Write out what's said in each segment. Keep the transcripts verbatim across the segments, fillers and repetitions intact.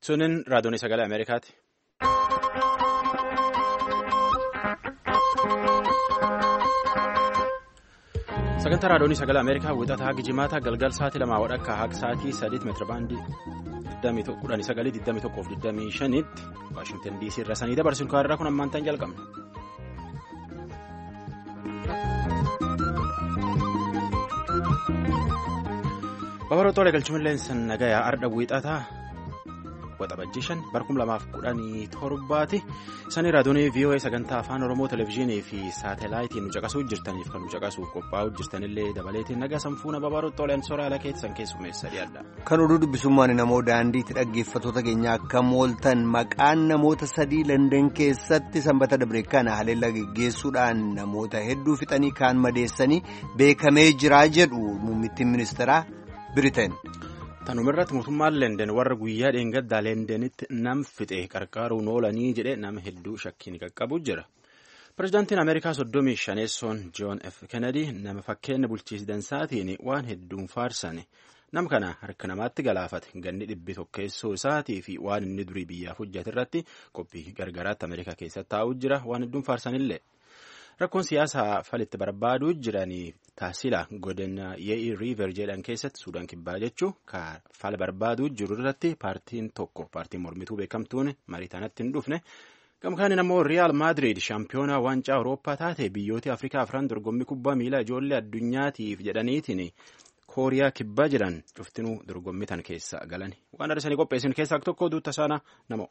Sunin raadiyoon sagalee Ameerikaati. Sagantaa raadiyoon sagalee Ameerikaa wixataa haga jimaataa galgal sa'aatii lamaa wadhakka haga sa'aatii sadiitti meetira baandii kudhanii sagalii digdamii tokkoof digdamii shaniitti Waashingtan D C irra sanii dabarsuun kaarraa kun ammaan ta'an jalqabna. Babaroo Toolee galchuun san nagayaa arda wixataa waxabajjishan barkum lamaaf kudhanii torbaati. Sanii raadiyoon V O A sagantaa afaan Oromoo televezyiinii fi saatelaayitiin nu caqasuu jirtaniif kan nu caqasuuf qophaa'uu jirtanillee dabaleetiin nagaa sanfuuna Babaroo Tooleen sooraalaa keessan keessummeessa dhiyaadha. Kan oduu dubbisummaan namoo daandiitti dhaggeeffattoota keenya akka mooltan maqaan namoota sadii London keessatti sanbata dabre kana haleellaa geggeessuudhaan namoota hedduu fixanii kaan madeessanii beekamee jiraa jedhu muummittiin ministeeraa Biriteen. Tanumirratti mootummaan London warra guyyaa dheengaddaa Londonitti nam fixe qarqaaruun oolanii jedhee nama hedduu shakkiin qaqqabu jira. Pireezidaantiin Ameerikaa soddomii shaneessoon John F. Kennedy nama fakkeenya bulchiinsaatiin waan hedduun faarsane nam kana harka namaatti galaafate ganni dhibbi tokkeessoo isaatii fi waan inni durii biyyaaf hojjate irratti qophii gargaraatti Ameerikaa keessatti taa'uu jira waan hedduun faarsanillee. Rakkoon siyaasaa falitti barbaaduu jiranii taasila godina Ye'i Riiver jedhan keessatti Suudaan kibbaa jechuun fala barbaaduu jiru irratti paartiin tokko paartiin mormituu beekamtuun marii tanatti hin dhufne. Gamkaan immoo Riyaal Maadiriid shaampiyoonaa waancaa Awurooppaa taate biyyoota Afrikaa afran dorgommii kubbaa miilaa ijoollee addunyaatiif jedhaniitiin Kooriyaa kibbaa jedhan cuftinuu dorgommii tan keessa galan. Waan arsanii qopheessin keessaa tokko duuta saana namoo.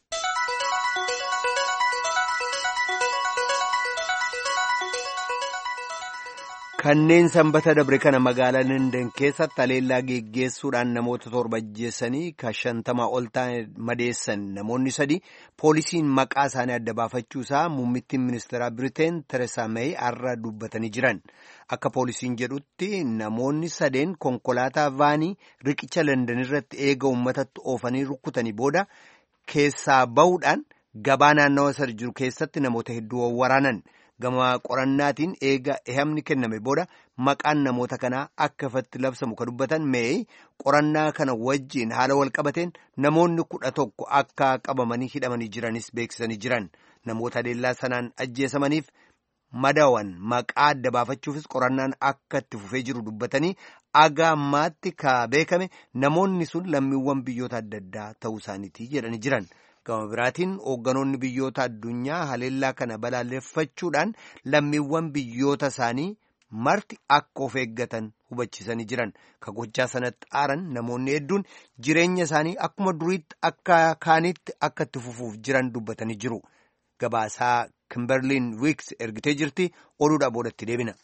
Kanneen sanbata dabre kana magaalaa London keessatti haleellaa geggeessuudhaan namoota torba ajjeessanii ka shantamaa ol ta'an madeessan namoonni sadi poolisiin maqaa isaanii adda baafachuusaa muummittiin ministeeraa Biriteen Tereesaa Meey har'a dubbatanii jiran. Akka poolisiin jedhutti namoonni sadeen konkolaataa vaanii riqicha London irratti eega uummatatti oofanii rukkutanii booda keessaa bahuudhaan gabaa naannawa sana jiru keessatti namoota hedduu waraanan. Gama qorannaatiin eega ehamni kenname booda maqaan namoota kanaa akka ifatti labsamu kan dubbatan Meey qorannaa kana wajjiin haala wal qabateen namoonni kudha tokko akka qabamanii hidhamanii jiranis beeksisanii jiran. Namoota haleellaa sanaan ajjeesamaniif madawan maqaa adda baafachuufis qorannaan akka itti fufee jiru dubbatanii aga ammaatti ka beekame namoonni sun lammiiwwan biyyoota adda addaa ta'uu isaaniiti jedhanii jiran. Gama biraatiin hoogganoonni biyyoota addunyaa haleellaa kana balaaleffachuudhaan lammiiwwan biyyoota isaanii marti akka of eeggatan hubachiisanii jiran. Ka gochaa sanatti aaran namoonni hedduun jireenya isaanii akkuma duriitti akka kaanitti akka itti fufuuf jiran dubbatanii jiru. Gabaasaa Kimberliin Wiiks ergitee jirti oduudhaa boodatti deebina.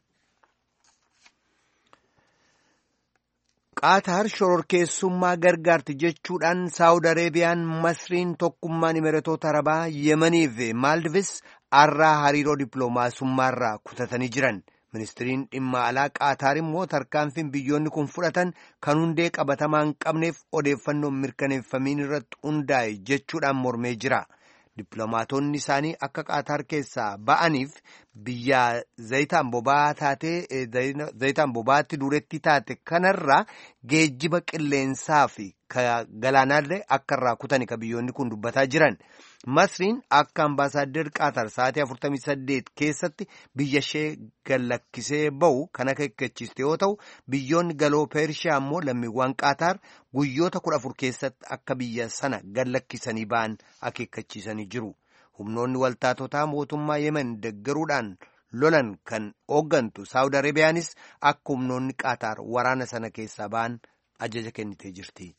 Qaataar shororkeessummaa gargaarti jechuudhaan Saawud Areebiyaan Masriin tokkummaan Imiratoota Arabaa Yemanii fi Maaldivis har'aa hariiroo dippiloomaasummaarraa kutatanii jiran. Ministiriin dhimma alaa Qaataar immoo tarkaanfiin biyyoonni kun fudhatan kan hundee qabatamaa hin qabneef odeeffannoon mirkaneeffamiin irratti hundaa'e jechuudhaan mormee jira. Dippiloomaatonni isaanii akka Qaataar keessaa ba'aniif biyya zayitaan boba'aa taatee zayitaan boba'aatti duretti taate kanarraa geejjiba qilleensaa fi galaanaallee akka irraa kutani ka biyyoonni kun dubbataa jiran. Masriin akka ambaasaaddar Qaataar sa'aatii afurtamii saddeet keessatti biyya ishee gallakkisee ba'u kan akeekkachiiste yoo ta'u biyyoonni galoo Pershiyaa immoo lammiiwwan Qaataar guyyoota kudha afur keessatti akka biyya sana gallakkisanii ba'an akeekkachiisanii jiru. Humnoonni waltaatotaa mootummaa Yemen deggeruudhaan lolan kan hooggantu Saawud Areebiyaanis akka humnoonni Qaataar waraana sana keessaa ba'an ajaja kennitee jirti.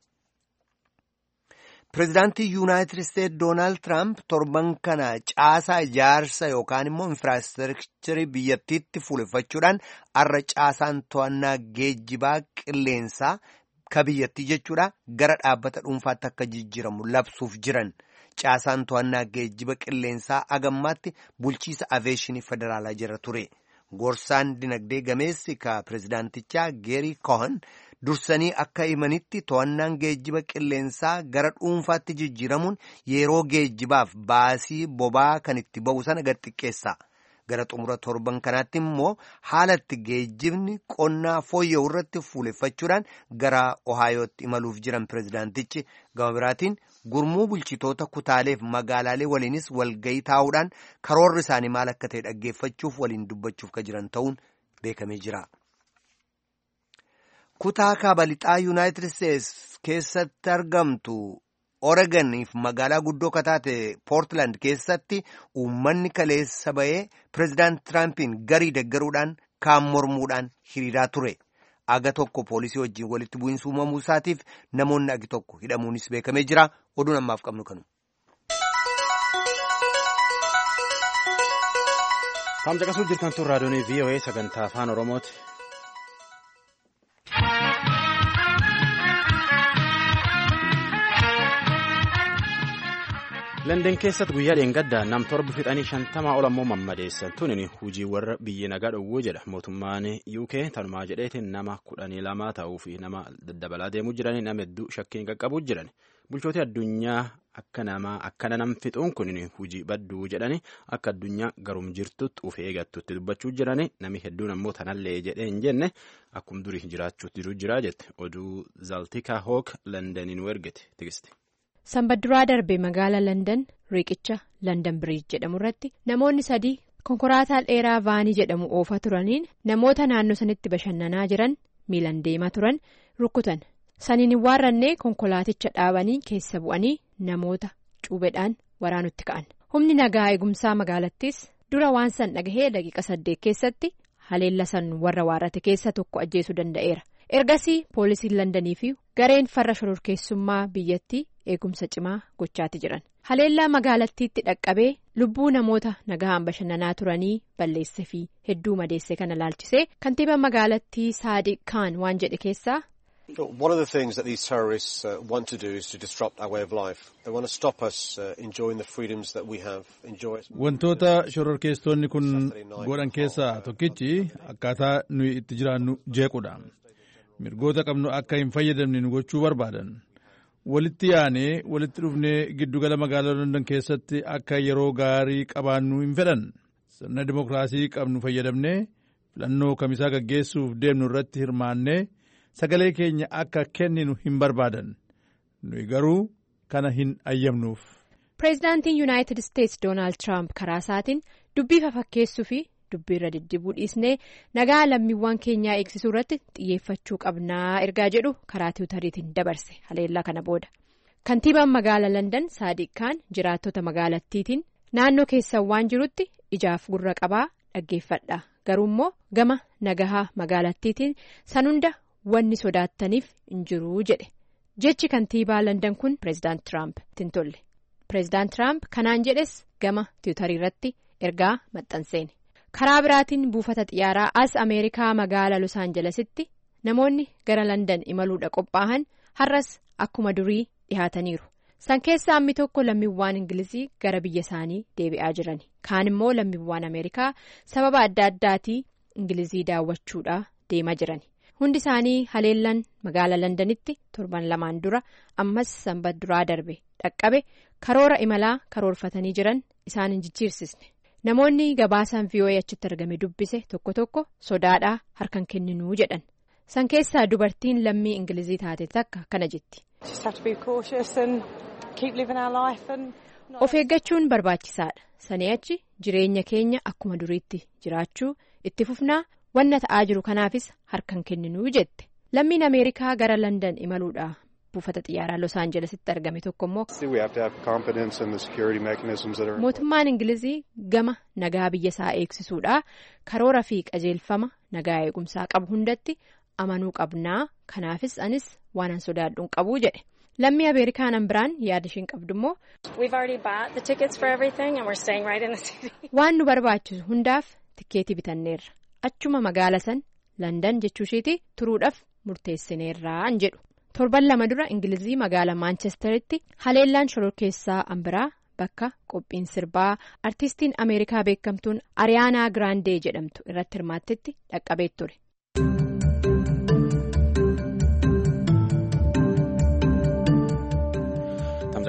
Pireezidaantii Yuunaayitid Isteetsi Doonaald Tiraamp torban kana caasaa ijaarsa yookaan immoo infiraastiraakcharii biyyattiitti fuuleffachuudhaan har'a caasaan to'annaa geejjibaa qilleensaa ka biyyattii jechuudha gara dhaabbata dhuunfaatti akka jijjiiramu labsuuf jiran. Caasaan to'annaa geejjiba qilleensaa agammaatti bulchiisa aveeshinii federaalaa jira ture. Gorsaan dinagdee gameessi ka pireezidaantichaa Geerii Kohan dursanii akka himanitti to'annaan geejjiba qilleensaa gara dhuunfaatti jijjiiramuun yeroo geejjibaaf baasii bobaa kan itti ba'u sana gad xiqqeessa. gara xumura torban kanaatti immoo haalatti geejjibni qonnaa fooyya'u irratti fuuleffachuudhaan gara Ohaayootti imaluuf jiran pirezidaantichi gama biraatiin gurmuu bulchitoota kutaaleef magaalaalee waliinis walgayii taa'uudhaan karoorri isaanii maal akka ta'e dhaggeeffachuuf waliin dubbachuuf ka jiran ta'uun beekamee jira. Kutaa kaaba lixaa Yuunaayitid Isteetsi keessatti argamtu Oreegoniif magaalaa guddoo kataate Poortilaand keessatti uummanni kaleessa ba'ee pireezidaant Tiraampiin garii deggeruudhaan kaan mormuudhaan hiriiraa ture. Aga tokko poolisii wajjin walitti bu'iinsa uumamuu isaatiif namoonni agi tokko hidhamuunis beekamee jira. Oduun ammaaf qabnu kanu. Tamcaqasuu jirtan tun raadiyoonii V O A sagantaa afaan Oromooti. London keessatti guyyaa dheengaddaa nam torba fixanii shantamaa ol ammoo mammadeessan tunin hujii warra biyya nagaa dhowwuu jedha mootummaan U K tanumaa jedheetiin nama kudhanii lamaa ta'uu fi nama daddabalaa deemuu jiranii nama hedduu shakkiin qaqqabuu jiran bulchooti addunyaa akka nama akkana nam fixuun kunin hujii badduu jedhanii akka addunyaa garum jirtutti uf eegattutti dubbachuu jiranii nami hedduun ammoo tanallee jedhee hin jenne akkum durii jiraachuutti jiru jira jette oduu Zaltika Hawk Londoniin ergite tigisti. Sanbadduraa darbe magaalaa London riqicha London Bridge jedhamu irratti namoonni sadii konkolaataa dheeraa vaanii jedhamu oofaa turaniin namoota naannoo sanitti bashannanaa jiran miilan deemaa turan rukkutan. Saniin hin waarrannee konkolaaticha dhaabanii keessa bu'anii namoota cuubedhaan waraanutti ka'an. Humni nagaa eegumsaa magaalattis dura waan san dhagahee daqiiqa saddeet keessatti haleella san warra waarrate keessa tokko ajjeesuu danda'eera. Ergasii poolisiin Londonii fi gareen farra shororkeessummaa biyyattii eegumsa cimaa gochaati jiran. Haleellaa magaalattiitti dhaqqabee lubbuu namoota nagaan bashannanaa turanii balleesse fi hedduu madeesse kana laalchisee kantiibaan magaalattii Saadiq Khan waan jedhe keessaa. One of the things that these terrorists uh, want to do is to disrupt our way of life. They want to stop us uh, enjoying the freedoms that we have enjoyed. Wantoota shororkeessitoonni kun godhan keessaa tokkichi akkaataa nuyi itti jiraannu jeequudha. Mirgoota qabnu akka hin fayyadamne nu gochuu barbaadan. Walitti yaanee walitti dhufnee giddugala magaalaa London keessatti akka yeroo gaarii qabaannu hin fedhan. Sirna dimokiraasii qabnu fayyadamnee filannoo kamisaa gaggeessuuf deemnu irratti hirmaannee sagalee keenya akka kenninu hin barbaadan. Nuyi garuu kana hin ayyamnuuf. Pireezidaantiin Yuunaayitid Isteetsi Doonaald Tiraamp karaa isaatiin dubbii fafakkeessuu fi dubbii irra diddibuu dhiisnee nagaa lammiiwwan keenyaa eegsisuu irratti xiyyeeffachuu qabnaa ergaa jedhu karaa tiwutariitiin dabarse haleellaa kana booda. Kantiibaan magaalaa London Saadiq Khan jiraattota magaalattiitiin naannoo keessan waan jirutti ijaaf gurra qabaa dhaggeeffadha. Garuu immoo gama nagahaa magaalattiitiin san hunda wanni sodaattaniif hin jiruu jedhe. Jechi kantiibaa London kun pireezidaant Tiraamp ittiin tolle. Pireezidaant Tiraamp kanaan jedhes gama tiwutarii irratti ergaa maxxanseeni. Karaa biraatiin buufata xiyyaaraa as Ameerikaa magaalaa Los Aanjelesitti namoonni gara London imaluudha qophaa'an har'as akkuma durii dhihaataniiru. San keessaa ammi tokko lammiiwwan Ingilizii gara biyya isaanii deebi'aa jirani. Kaan immoo lammiiwwan Ameerikaa sababa adda addaatii Ingilizii daawwachuudhaa deemaa jirani. Hundi isaanii haleellan magaalaa Londonitti torban lamaan dura ammas sanbadduraa darbe dhaqqabe karoora imalaa karoorfatanii jiran isaan hin jijjiirsisne. Namoonni gabaasaan V O A achitti argame dubbise tokko tokko sodaadhaa harkan kenninuu jedhan. San keessaa dubartiin lammii Ingilizii taate takka kana jetti. Of eeggachuun barbaachisaadha. Sanii achi jireenya keenya akkuma duriitti jiraachuu itti fufnaa wanna ta'aa jiru kanaafis harkan kenninuu jette. Lammiin Ameerikaa gara London imaluudha. Buufata xiyyaaraa Los Aanjelesitti argame tokko immoo mootummaan Ingilizii gama nagaa biyya isaa eegsisuudha karoora fi qajeelfama nagaa eegumsaa qabu hundatti amanuu qabnaa kanaafis anis waan an sodaadhuun qabuu jedhe. Lammii Ameerikaan biraan yaada ishiin qabdu immoo waan nu barbaachisu hundaaf tikkeetii bitanneerra achuma magaala san London jechuu ishiiti turuudhaaf murteessineerraan jedhu. Torban lama dura Ingilizii magaalaa Maanchesteritti haleellaan shororkeessaa ambiraa bakka qophiin sirbaa artistiin Ameerikaa beekamtuun Ariyaanaa Giraandee jedhamtu irratti hirmaattetti dhaqqabee ture.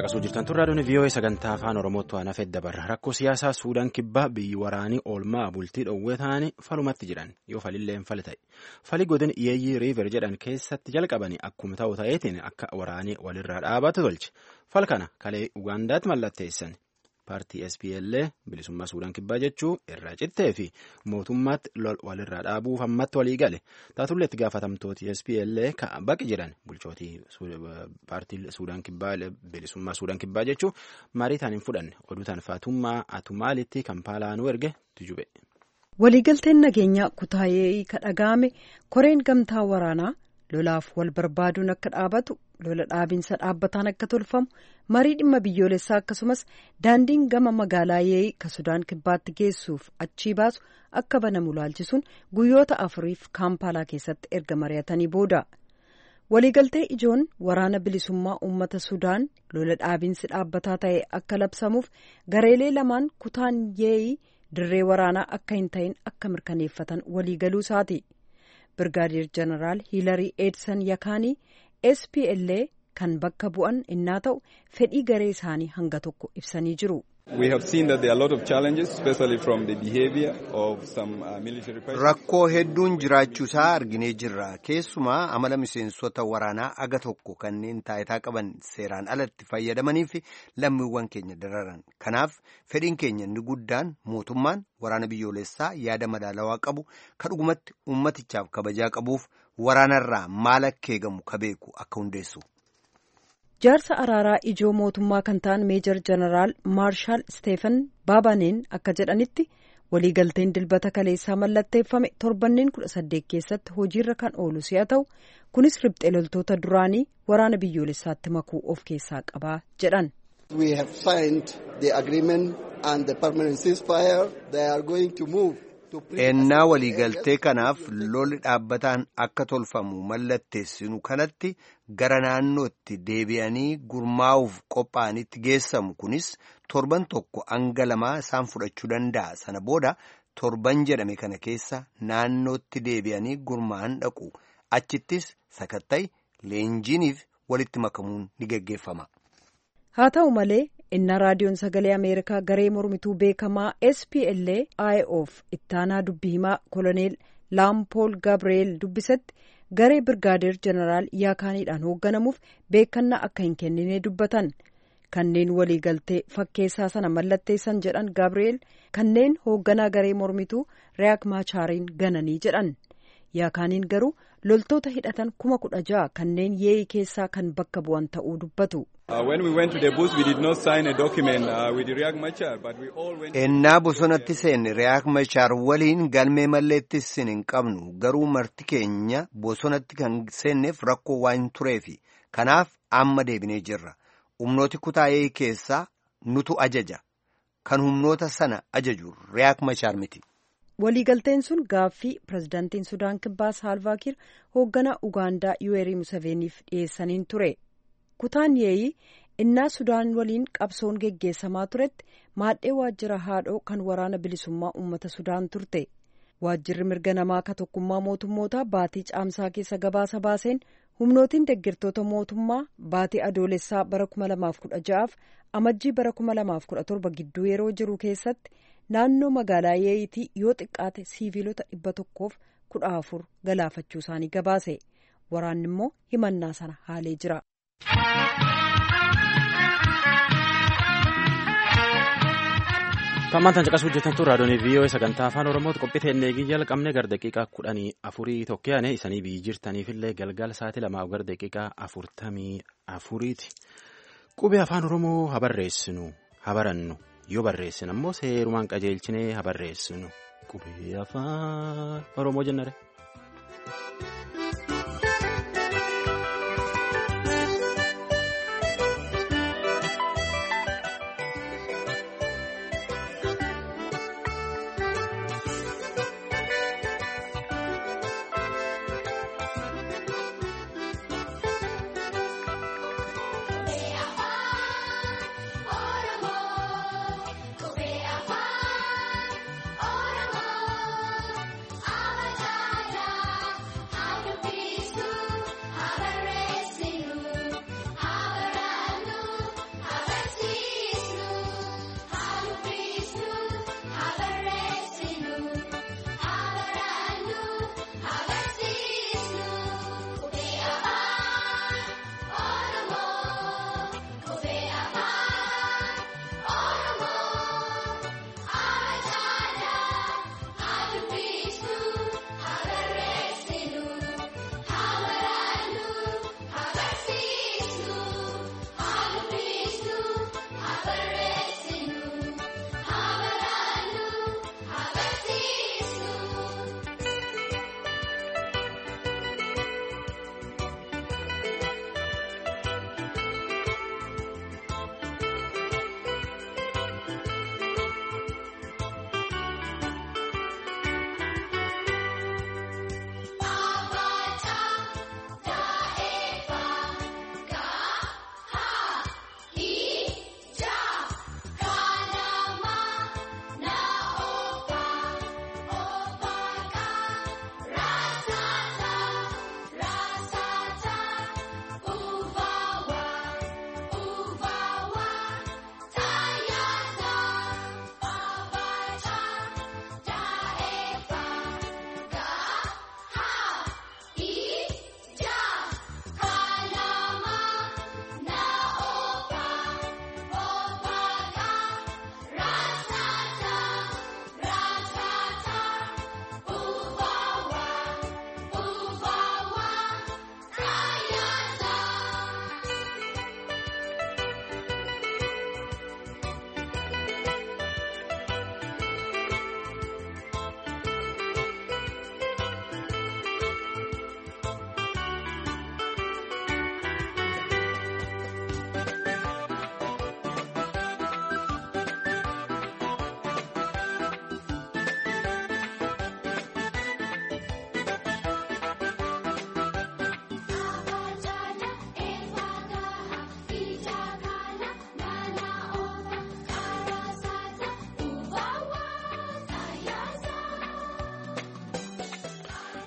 caqasuu jirtan turraa doonii vii'oo'ee sagantaa afaan oromootti waan hafee dabarra rakkoo siyaasaa suudaan kibbaa biyyi waraanii oolmaa bultii dhoowwee ta'anii falumatti jiran yoo falillee hin fali ta'e fali godin yeeyyii riiver jedhan keessatti jalqabanii akkuma ta'u ta'eetiin akka waraanii walirraa dhaabatu tolche fal kana kalee ugaandaatti mallatteessan paartii S P L bilisummaa suudaan kibbaa jechuu irraa cittee fi mootummaatti lol walirraa dhaabuuf ammatti walii gale taatullee itti gaafatamtooti S P L baqi jedhan bulchootii paartii suudaan kibbaa bilisummaa suudaan kibbaa jechuu marii ta'an hin fudhanne oduu ta'an faatummaa atumaalitti kampaalaanuu erge tujube. Waliigalteen nageenyaa kutaayee kadhagaame koreen gamtaa waraanaa lolaaf wal barbaaduun akka dhaabatu lola dhaabinsa dhaabbataan akka tolfamu marii dhimma biyyoolessaa akkasumas daandiin gama magaalaa yeeyi ka sudaan kibbaatti geessuuf achii baasu akka banamu laalchisuun guyyoota afuriif kaampaalaa keessatti erga mari'atanii booda waliigaltee ijoon waraana bilisummaa uummata sudaan lola dhaabinsi dhaabbataa ta'e akka labsamuuf gareelee lamaan kutaan yeeyi dirree waraanaa akka hin ta'in akka mirkaneeffatan waliigaluu isaati. Birgaadeer Jeneraal Hiilarii Eedsan Yakaanii S P L kan bakka bu'an innaa ta'u fedhii garee isaanii hanga tokko ibsanii jiru. Rakkoo hedduun jiraachuusaa arginee jirra. Keessumaa amala miseensota waraanaa aga tokko kanneen taayitaa qaban seeraan alatti fayyadamanii fi lammiiwwan keenya dararan. Kanaaf fedhiin keenya inni guddaan mootummaan waraana biyyoolessaa yaada madaalawaa qabu ka dhugumatti ummatichaaf kabajaa qabuuf waraanarraa maal akka eegamu ka beeku akka hundeessu. Jaarsa araaraa ijoo mootummaa kan ta'an meejar jeneraal maarshaal Steefan Baabaneen akka jedhanitti waliigalteen dilbata kaleessaa mallatteeffame torbanneen kudha saddeet keessatti hojiirra kan oolu si'a ta'u kunis riphxee loltoota duraanii waraana biyyoolessaatti makuu of keessaa qabaa jedhan. We have signed the agreement and the permanent ceasefire. They are going to move. Ennaa waliigaltee kanaaf lolli dhaabbataan akka tolfamu mallatteessinu kanatti gara naannootti deebi'anii gurmaa'uuf qophaa'anitti geessamu kunis torban tokko hanga lamaa isaan fudhachuu danda'a. Sana booda torban jedhame kana keessa naannootti deebi'anii gurmaa'an dhaqu. Achittis sakatta'e leenjiiniif walitti makamuun ni geggeeffama. Haa ta'u malee innaa raadiyoon sagalee Ameerikaa garee mormituu beekamaa S P L I of ittaanaa dubbii himaa koloneel Laampool Gabriel dubbisatti garee birgaadeer jeneraal yaakaaniidhaan hoogganamuuf beekannaa akka hin kennine dubbatan. Kanneen waliigaltee fakkeessaa sana mallatteessan jedhan Gabriel kanneen hoogganaa garee mormituu Riyaak Maachaariin gananii jedhan. Yaakaaniin garuu loltoota hidhatan kuma kudha ja'a kanneen yeeyi keessaa kan bakka bu'an ta'uu dubbatu. Ennaa bosonatti seenne Riyaak Maachaar waliin galmee malleettis hin qabnu garuu marti keenya bosonatti kan seenneef rakkoo waan tureefi kanaaf amma deebinee jirra. Humnooti kutaa yeeyi keessaa nutu ajaja kan humnoota sana ajaju Riyaak Maachaar miti. Waliigalteen sun gaaffii pirezidaantiin Sudaan Kibbaa Saalvaa Kiir hoogganaa Ugaandaa Yuweerii Museveeniif dhiyeessaniin ture. Kutaan yeeyi innaa Sudaan waliin qabsoon geggeessamaa turetti maadhee waajjira haadhoo kan waraana bilisummaa uummata Sudaan turte. Waajjirri mirga namaa ka tokkummaa mootummootaa baatii caamsaa keessa gabaasa baaseen humnootiin deeggartoota mootummaa baatii adoolessaa bara kuma lamaaf kudha ja'aaf amajjii bara kuma lamaaf kudha torba gidduu yeroo jiru keessatti naannoo magaalaa yeeyitii yoo xiqqaate siiviilota dhibba tokkoof kudha afur galaafachuu isaanii gabaase. Waraanni immoo himannaa sana haalee jira. Tammaan tan caqasuu hojjetantu raadiyoon vii'oo'ee sagantaa afaan oromootti qophii teennee jalqabne gara daqiiqaa kudhanii afurii tokkoyaane isanii biyyi jirtaniifillee galgala sa'aatii lamaa gara daqiiqaa afurtamii afuriiti. Qubee afaan oromoo habarreessinu habarannu yoo barreessin ammoo seerumaan qajeelchinee habarreessinu qubee afaan oromoo jennare.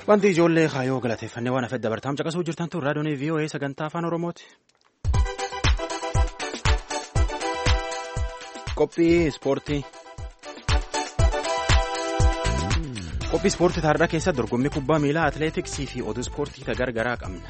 Wanti ijoollee kaayoo galateeffannee waan hafedda bartaam caqasuu jirtan tun raadiyoon V O A sagantaa afaan Oromooti. Qophii ispoortii. Qophii ispoortii taardaa keessatti dorgommii kubbaa miilaa atileetiksii fi oduu ispoortii ta gargaraa qabna.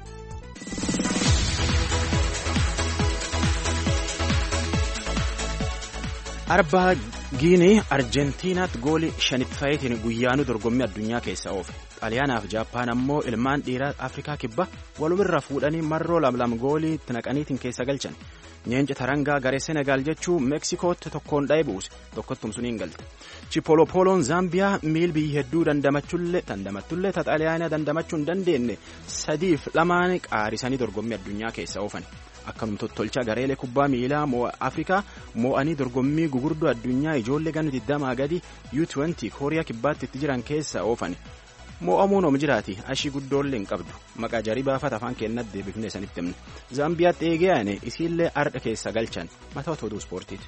Arbaa Giinii Arjentiinaatti goolii shanitti fa'iitiin guyyaanuu dorgommii addunyaa keessa oofe. Xaaliyaanaaf Jaappaan ammoo ilmaan dhiiraa Afrikaa kibba walumirra fuudhanii marroo lamlam goolii itti naqaniitiin keessa galchan. Nyeenca tarangaa garee Senegaal jechuun Meeksikootti tokkoon dha'ee buuse tokkottum suniin galte. Chipolopoloon Zaambiyaa miil biyyi hedduu dandamattullee dandamattullee ta Xaaliyaanaa dandamachuu hin dandeenye sadiif lamaan qaarisanii dorgommii addunyaa keessa oofan. Akkanuma tottolcha gareelee kubbaa miilaa Afrikaa moo'anii dorgommii gugurdoo addunyaa ijoollee ganna digdamaa gadi U twenty Kooriyaa kibbaatti itti jiran keessa oofan. Moo'amuun oom jiraati ashii guddoollee hin qabdu maqaa jarii baafata afaan keenyatti deebifnee sanitti himne Zaambiyaatti eegeeyane isiillee ardha keessa galchan mataa oduu ispoortiiti.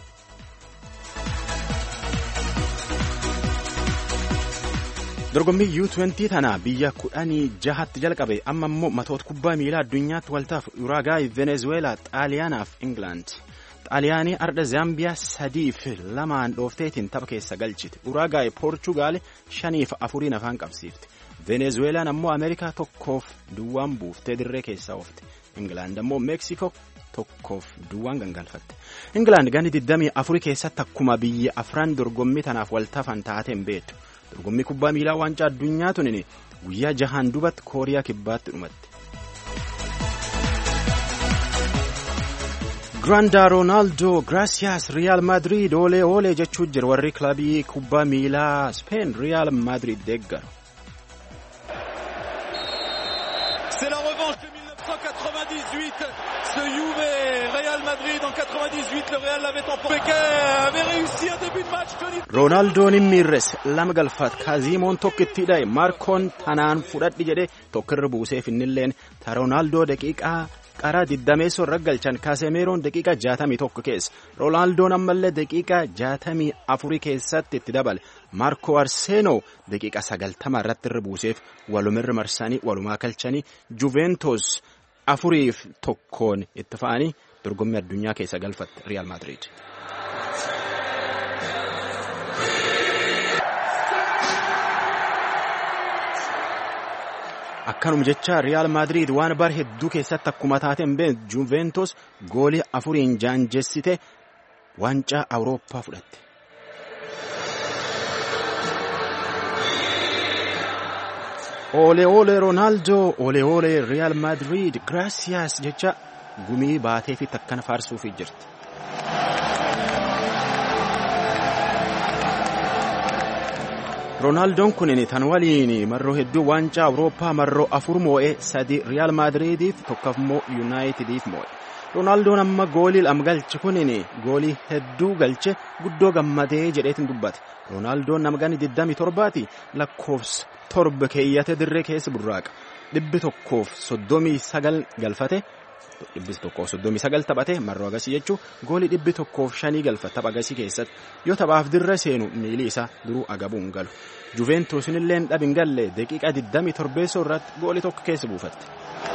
Dorgommii U twenty tana biyya kudhanii jahatti jalqabe amma immoo matoota kubbaa miilaa addunyaatti waltaaf Uraagaay, Venezuelaa, Xaaliyaanaaf England. Xaaliyaanii ardha Zaambiyaa sadiif lamaan dhoofteetiin tapha keessa galchite. Uraagaay Poorchugaal shaniif afuriin afaan qabsiifte. Venezuelaan ammoo Ameerikaa tokkoof duwwaan buuftee dirree keessa oofte. England ammoo Meeksikoo tokkoof duwwaan gangalfatte. England ganni digdamii afurii keessatti akkuma biyya afran dorgommii tanaaf waltafan taateen beektu. Dorgommii kubbaa miilaa waancaa addunyaa tunin guyyaa jahaan dubatti Kooriyaa kibbaatti dhumatte. Granda Ronaldo Gracias Real Madrid ole ole jechuu jira warri kilabii kubbaa miilaa Spain Real Madrid deeggaru. C'est la revanche de mille neuf cent quatre-vingt-dix-huit. Ce Juve Real Madrid en quatre-vingt-dix-huit, le Real l'avait emporté. Piqué avait réussi un début de match. Ronaldo ni mirres lama galfat Kazimoon tokkitti dhaye Markoon tanaan fudhadhi jedhe tokkirra buusee finnilleen ta Ronaldo daqiiqaa qaraa digdameessoo irra galchan Kaasemeeroon daqiiqaa jaatamii tokko keessa Ronaldoon ammallee daqiiqaa jaatamii afurii keessatti itti dabale Marko Arseenoo daqiiqaa sagaltama irratti irra buuseef walumirra marsanii walumaa galchanii Juventus afuriif tokkoon itti fa'anii dorgommii addunyaa keessa galfatte Real Madrid. Akkanuma jecha Real Madrid waan bar hedduu keessatti akkuma taateen been Juventus goolii afuriin jaanjessite waancaa Awurooppaa fudhatte. Ole ole Ronaldo, ole ole Real Madrid, gracias jecha gumii baatee fi takkana faarsuuf jirti. Ronaldoon kunin tan waliin marroo hedduu waancaa Awurooppaa marroo afur moo'ee sadi Real Madridiif tokkoof immoo Yuunaayitidiif moo'e. Ronaldoon amma goolii lama galche kunin goolii hedduu galche guddoo gammadee jedheetiin dubbate. Ronaldoon nama ganni digdamii torbaati lakkoofsa torba keeyyate dirree keessa burraaqa. Dhibbi tokkoof soddomii sagal galfate. Dhibbi tokkoof soddomii sagal taphate marroo agasii jechuun goolii dhibbi tokkoof shanii galfate tapha agasii keessatti yoo taphaaf dirra seenu miilii isaa duruu agabuun galu. Juventusin illee dhabin galle daqiiqaa digdamii torbeessoo irratti goolii tokko keessa buufatte.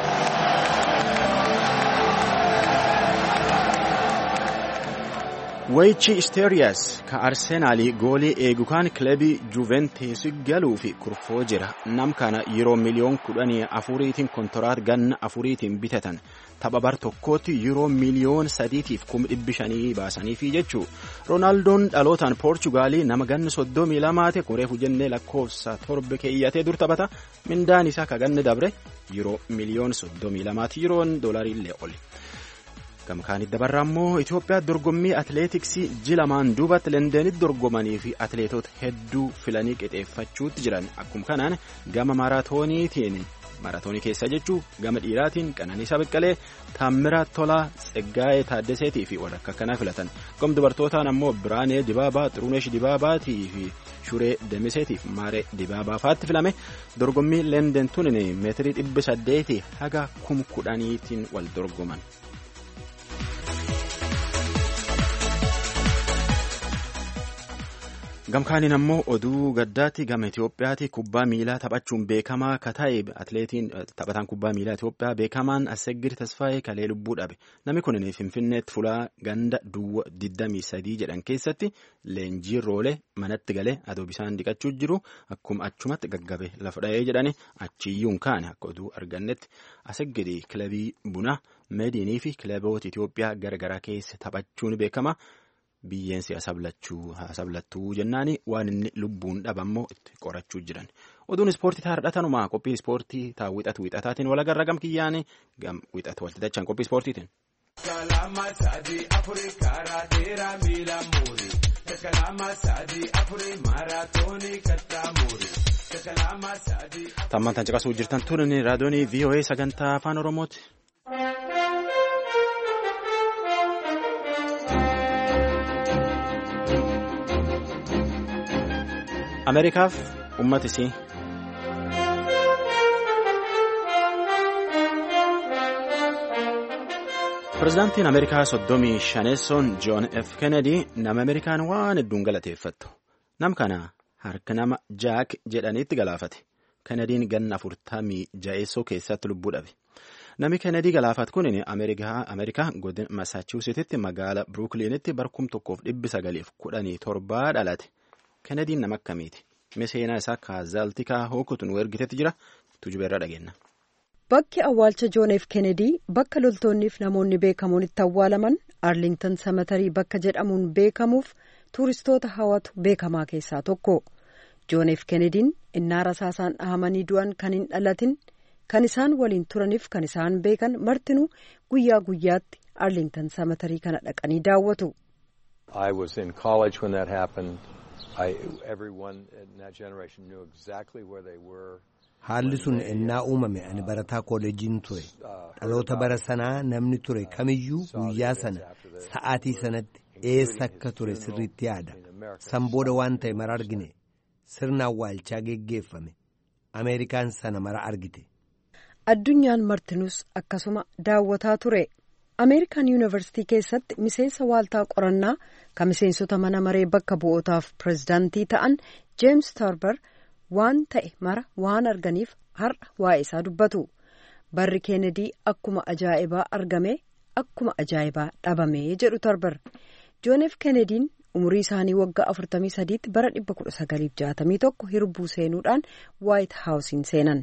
Waychi Isterias ka Arsenaalii goolii eegu kan kilabii Juventus galuu fi kurfoo jira. Nam kana yeroo miliyoon kudhanii afuriitiin kontoraat ganna afuriitiin bitatan. Tapha bar tokkootti yeroo miliyoon sadiitiif kuma dhibbi shanii baasaniifi jechuu. Ronaldoon dhalootaan Poorchugaalii nama ganna soddomii lamaate kureefu jennee lakkoofsa torba keeyyatee dur taphata. Mindaan isaa ka ganna dabre yeroo miliyoon soddomii lamaati yeroon doolarii illee oli. Gamkaanit dabarraa immoo Itoophiyaa dorgommii atileetiksii jilamaan duubatti Londonitti dorgomanii fi atileetota hedduu filanii qixeeffachuutti jiran akkuma kanaan gama maaraatooniitiin maaraatoonii keessa jechuu gama dhiiraatiin Qananiisaa Beqqalee, Taammiraat Tolaa, Tseggaayee Taaddaseetii fi warra akka kanaa filatan. Gama dubartootaan ammoo Biraanee Dibaabaa, Xuruneesh Dibaabaatii fi Shuree Demiseetiif Maaree Dibaabaa fa'aatti filame. Dorgommii London tunin meetirii dhibba saddeetii haga kum kudhaniitiin wal dorgoman. Gamkaaniin ammoo oduu gaddaatti gama Itoophiyaatti kubbaa miilaa taphachuun beekamaa ka ta'e atileetiin taphataan kubbaa miilaa Itoophiyaa beekamaan Assegir Tasfaayee kalee lubbuu dhabe. Namni kun Finfinneetti fulaa ganda duwwa digdamii sadii jedhan keessatti leenjii roolee manatti galee adoo bisaan dhiqachuu jiru akkuma achumatti gaggabe lafa dha'ee jedhani achiyyuun kaane akka oduu argannetti Assegir kilabii bunaa meediinii fi kilaboota Itoophiyaa garagaraa keessa taphachuun beekama. Biyyeensi asablattuu jennaani waan inni lubbuun dhabammoo itti qorachuu jiran. Oduun ispoortii taardhatanumaa qophii ispoortii taa wixatu wixataatiin wal agarra gam kiyyaanii gam wixatu walti dachaan qophii ispoortiitiin. Tammantaan caqasuu jirtan turin raadiyoonii V O A sagantaa afaan Oromooti. Ameerikaaf uummatisii. Pireezidaantiin Ameerikaa soddomii shaneessoon Joon F. Kennedy nama Ameerikaan waan hedduun galateeffattu. Nam kana harka nama Jaak jedhaniitti galaafate. Kennediin ganna afurtamii ja'eessoo keessatti lubbuu dhabe. Nami Kennedy galaafat kun Ameerikaa godina Masaachuusettitti magaala Biruukiliinitti barkum tokkoof dhibbi sagaliif kudhanii torbaa dhalate. Kennediin nama akkamiiti? Miseenaa isaa kaazaaltikaa hookutu nu ergitetti jira. Tujubeerra dhageenya. Bakki awwaalcha Joon F. Kennedy bakka loltoonniif namoonni beekamoon itti awwaalaman Arlington Samatarii bakka jedhamuun beekamuuf tuuristoota hawwatu beekamaa keessaa tokko. Joon F. Kennedyin innaa rasaasaan dhahamanii du'an kan hin dhalatin kan isaan waliin turaniif kan isaan beekan martinuu guyyaa guyyaatti Arlington Samatarii kana dhaqanii daawwatu. I was in college when that happened. I, everyone in that generation knew exactly where they were. Haalli sun ennaa uumame ani barataa kooleejiin ture. Dhaloota bara sanaa namni ture kamiyyuu guyyaa sana sa'aatii sanatti eessa akka ture sirriitti yaada. San booda waan ta'e mara argine. Sirna awwaalchaa geggeeffame. Ameerikaan sana mara argite. Addunyaan martinus akkasuma daawwataa ture. Ameerikaan yuunivarsiitii keessatti miseensa waaltaa qorannaa kan miseensota mana maree bakka bu'ootaaf pireezidaantii ta'an James Tarver waan ta'e mara waan arganiif har'a waa'ee isaa dubbatu. Barri Kennedy akkuma ajaa'ibaa argame akkuma ajaa'ibaa dhabame jedhu Tarver. Joon F. Kennedyin umurii isaanii waggaa afurtamii sadiitti bara dhibba kudha sagaliif jaatamii tokko hirbuu seenuudhaan White Houseen seenan.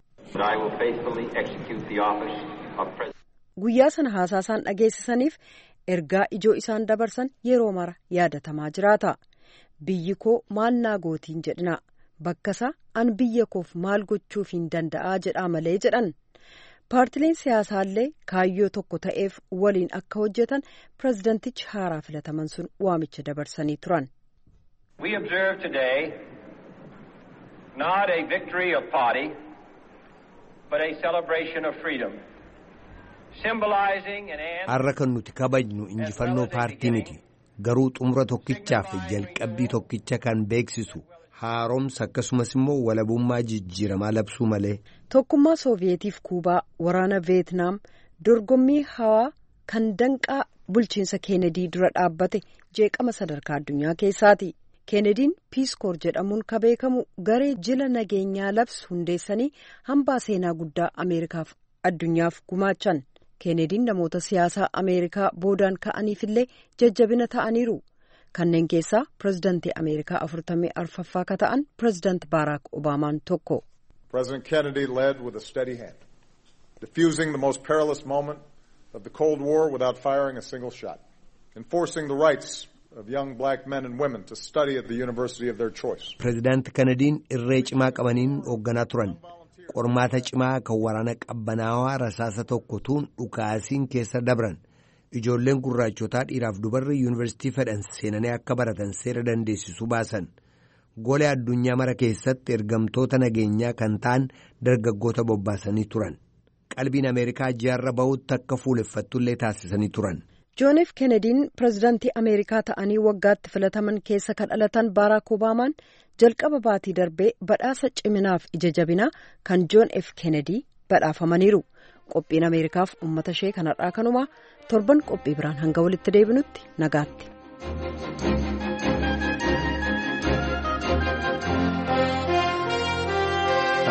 Guyyaa sana haasaa isaan dhageessisaniif ergaa ijoo isaan dabarsan yeroo mara yaadatamaa jiraata. Biyyi koo maal naa gootiin jedhina. Bakkasaa an biyya koof maal gochuuf hin danda'aa jedhaa malee jedhan. Paartileen siyaasaallee kaayyoo tokko ta'eef waliin akka hojjetan pireezidantichi haaraa filataman sun waamicha dabarsanii turan. We observe today not a victory of party but a celebration of freedom. Har'a kan nuti kabajnu injifannoo paartii miti. Garuu xumura tokkichaa fi jalqabbii tokkicha kan beeksisu haaromsa akkasumas immoo walabummaa jijjiiramaa labsuu malee. Tokkummaa Sooviyeetiif Kuubaa, waraana Veetnaam, dorgommii hawaa kan danqaa bulchiinsa Kennedy dura dhaabbate jeeqama sadarkaa addunyaa keessaati. Kennedyin Piiskoor jedhamuun ka beekamu garee jila nageenyaa labsu hundeessanii hambaa seenaa guddaa Ameerikaaf addunyaaf gumaachan. Kennedyin namoota siyaasaa Ameerikaa boodaan ka'aniifillee jajjabina ta'aniiru. Kanneen keessaa pireezidantii Ameerikaa afurtamii arfaffaa ka ta'an pireezidanti Baaraak Obaamaan tokko. President Kennedy led with a steady hand, diffusing the most perilous moment of the Cold War without firing a single shot, enforcing the rights of young black men and women to study at the university of their choice. Pireezidanti Kennedyin irree cimaa qabaniin hoogganaa turan. Qormaata cimaa kan waraana qabbanaawaa rasaasa tokkotuun dhukaasiin keessa dabran. Ijoolleen gurraachotaa dhiiraaf dubarri yuunivarsiitii fedhan seenanii akka baratan seera dandeessisu baasan. Golee addunyaa mara keessatti ergamtoota nageenyaa kan ta'an dargaggoota bobbaasanii turan. Qalbiin Ameerikaa jaarra bahuutti akka fuuleffattullee taasisanii turan. Joon F. Kennedyin pireezidantii Ameerikaa ta'anii waggaatti filataman keessa kan dhalatan Baaraak Obaamaan jalqaba baatii darbee badhaasa ciminaaf ija jabinaa kan Joon F. Kennedy badhaafamaniiru. Qophiin Ameerikaaf uummata ishee kanarraa kanumaa torban qophii biraan hanga walitti deebinutti nagaatti.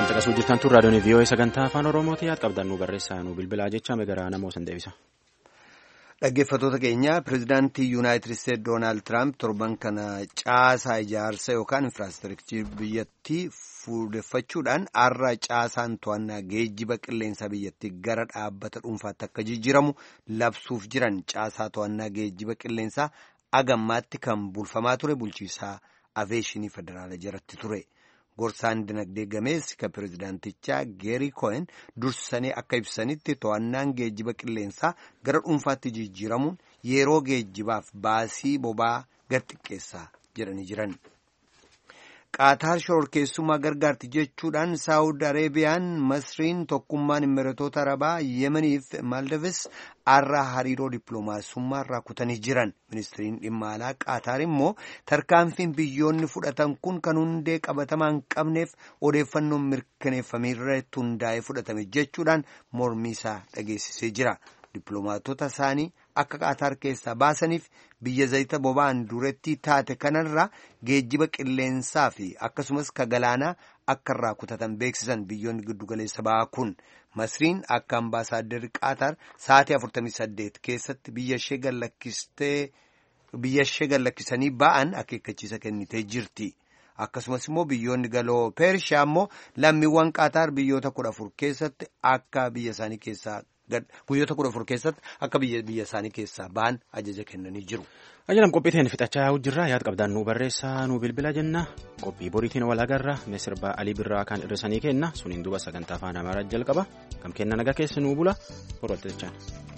caqasuu jirtan tun raadiyoon vii'oo'ee sagantaa afaan oromooti yaad qabdan nu barreessaa nu bilbilaa jecha megaraa namoo san deebisa. Dhaggeeffattoota keenya pirezidaantii yuunaayitid isteetsi doonaald tiraamp torban kana caasaa ijaarsa yookaan infiraastructurii biyyattii fuudheffachuudhaan har'a caasaan to'annaa geejjiba qilleensaa biyyattii gara dhaabbata dhuunfaatti akka jijjiiramu labsuuf jiran caasaa to'annaa geejjiba qilleensaa agammaatti kan bulfamaa ture bulchiisaa aveeshinii federaala jalatti ture. Gorsaan dinagdee gameessi kan pirezidaantichaa Geerii Koo'en dursanii akka ibsanitti to'annaan geejjiba qilleensaa gara dhuunfaatti jijjiiramuun yeroo geejjibaaf baasii boba'aa gad xiqqeessaa jedhanii jiran. Qaataar shororkeessummaa gargaarti jechuudhaan Saawud Areebiyaan Masriin tokkummaan Imireetota Arabaa Yemeniif Maaldivis har'a hariiroo dippiloomaasummaa irraa kutanii jiran. Ministiriin dhimma alaa Qaataar immoo tarkaanfiin biyyoonni fudhatan kun kan hundee qabatamaa hin qabneef odeeffannoon mirkaneeffamee irratti hundaa'ee fudhatame jechuudhaan mormii isaa dhageessisee jira. Dippiloomaatota isaanii akka Qaataar keessaa baasaniif biyya zayita boba'aan duretti taate kanarraa geejjiba qilleensaa fi akkasumas ka galaanaa akka irraa kutatan beeksisan biyyoonni giddugaleessa ba'aa kun Masriin akka ambaasaadarri Qaataar sa'aatii afurtamii saddeet keessatti biyya ishee gallakkistee biyya ishee gallakkisanii ba'an akeekkachiisa kennitee jirti. Akkasumas immoo biyyoonni galoo Pershiyaa immoo lammiiwwan Qaataar biyyoota kudha afur keessatti akka biyya isaanii keessaa guyyoota kudha afur keessatti akka biyya biyya isaanii keessaa ba'an ajaja kennanii jiru. Ajalam qophiitiin fixachaa jirra yaad qabdaan nu barreessaa nu bilbila jenna qophii boriitiin wal agarra Misirba Alii Birraa kan hir'isanii kenna suniin duba sagantaa afaan Amaaraa jalqaba kam kenna nagaa keessa nu bula borootti jechaan.